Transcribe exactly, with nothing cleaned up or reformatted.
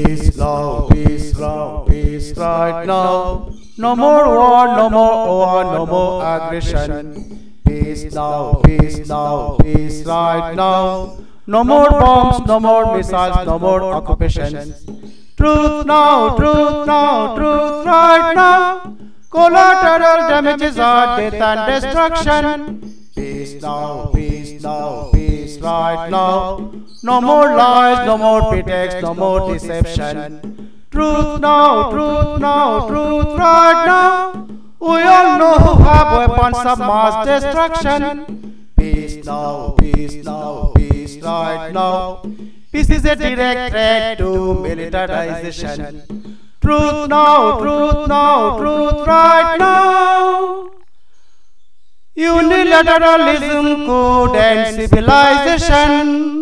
Peace, love, peace, love, peace right now. No more war, no more war, no more aggression. Peace now, peace now, peace right now. No more bombs, no more missiles, no more occupations. Truth now, truth now, truth right now. Collateral damages are death and destruction. Peace now, peace now, peace right now. No more lies, no more pretext, no more deception. Truth now, truth now, truth right now. We all know who have weapons of mass destruction. Peace now, peace now, peace right now. Peace is a direct threat to militarization. Truth now, truth now, truth right now. Unilateralism could end civilization.